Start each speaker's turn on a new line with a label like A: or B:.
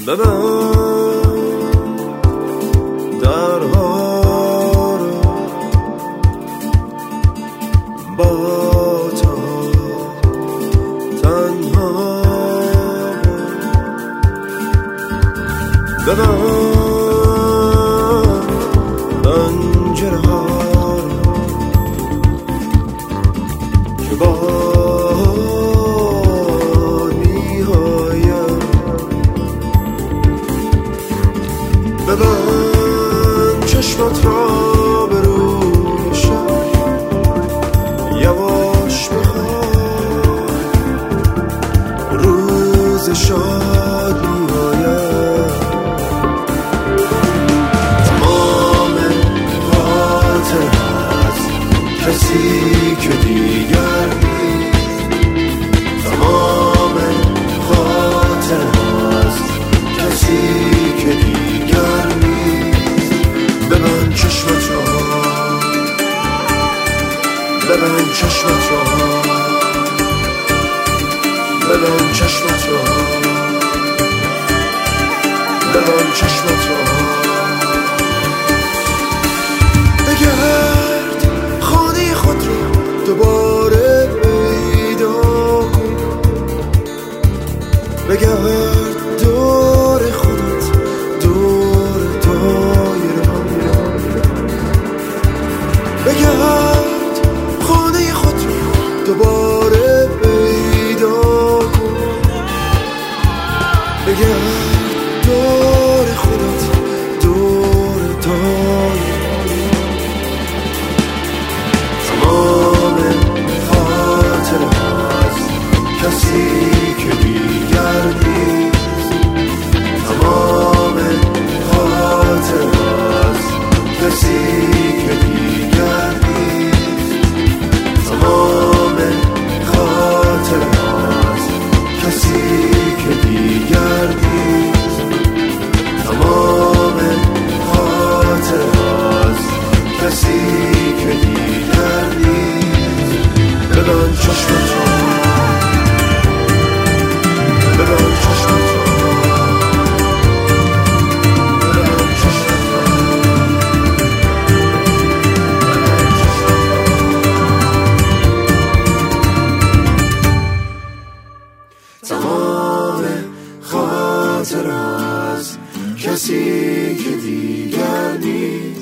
A: ببند درها رو با تو تنها ببند پنجره ها که باد می‌آید ببند چشمت را به روی شب یواش بخواه روز شاد می‌آید تمام خاطر از کسی که دیگر نیست تمام خاطر از کسی که دیگر نیست ببند چشمت را ببند چشمت را ببند چشمت را ببند چشمت را بگرد خانه خود را دوباره پیدا کن بگرد دور خودت دور دایره بگرد خانه خود را دوباره پیدا کن بگرد دور خودت دور دایره تمام خاطر از کسی که دیگر نیست تمام خاطر از کسی که دیگر نیست تمام خاطر از کسی که دیگر نیست تمام خاطر از کسی که دیگر نیست ببند چشمت را ببند چشمت را ببند چشمت را تمام خاطر از کسی که دیگر نیست